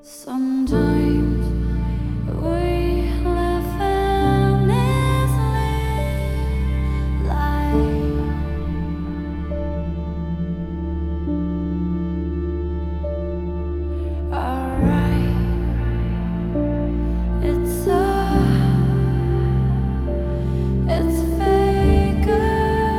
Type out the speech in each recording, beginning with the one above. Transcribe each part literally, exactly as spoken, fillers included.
Sometimes we live in this life. Alright, it's a, it's faker.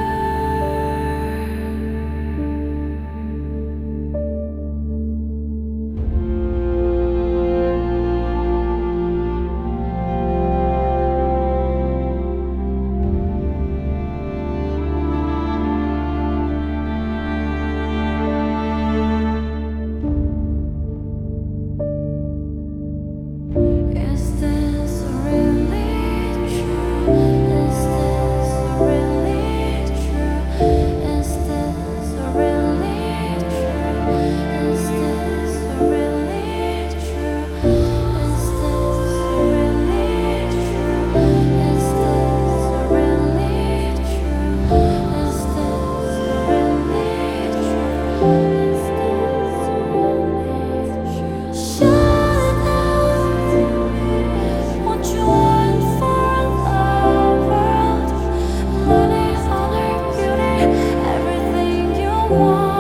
Is this really true? Is this really true? Is this really true? Is this really true? Is this really true? Is this really true? Is this really true? Is this really true? Shut up. What you want for the world? Money, honor, beauty, everything you want.